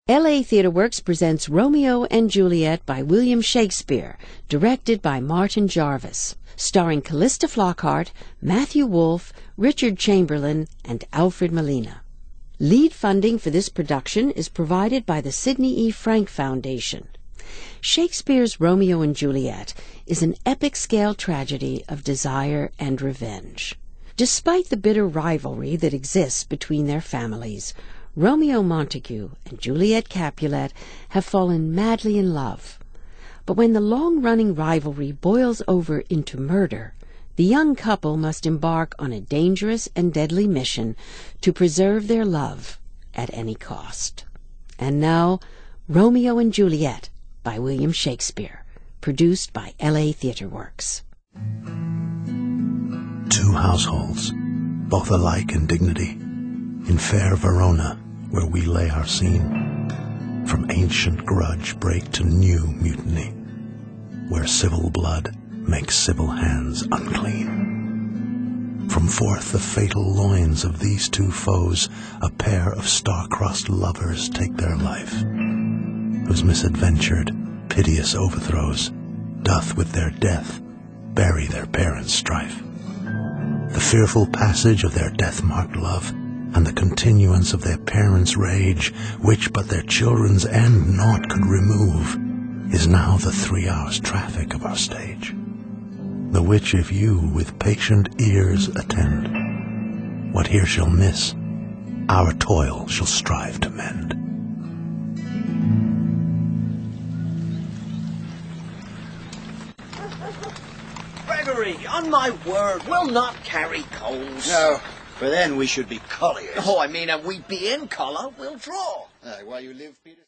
LA Theatre Works presents Romeo and Juliet by William Shakespeare, directed by Martin Jarvis, starring Callista Flockhart, Matthew Wolfe, Richard Chamberlain, and Alfred Molina. Lead funding for this production is provided by the Sidney E. Frank Foundation. Shakespeare's Romeo and Juliet is an epic-scale tragedy of desire and revenge. Despite the bitter rivalry that exists between their families, Romeo Montague and Juliet Capulet have fallen madly in love. But when the long-running rivalry boils over into murder, the young couple must embark on a dangerous and deadly mission to preserve their love at any cost. And now, Romeo and Juliet by William Shakespeare, produced by LA Theatre Works. Two households, both alike in dignity, in fair Verona, where we lay our scene, from ancient grudge break to new mutiny, where civil blood makes civil hands unclean. From forth the fatal loins of these two foes, a pair of star-crossed lovers take their life, whose misadventured, piteous overthrows doth with their death bury their parents' strife. The fearful passage of their death-marked love, and the continuance of their parents' rage, which but their children's end naught could remove, is now the 3 hours' traffic of our stage, the which if you with patient ears attend, what here shall miss, our toil shall strive to mend. Gregory, on my word, we'll not carry coals. No. For then we should be colliers. Oh, I mean, and we be in colour, we'll draw. While you live, Peter.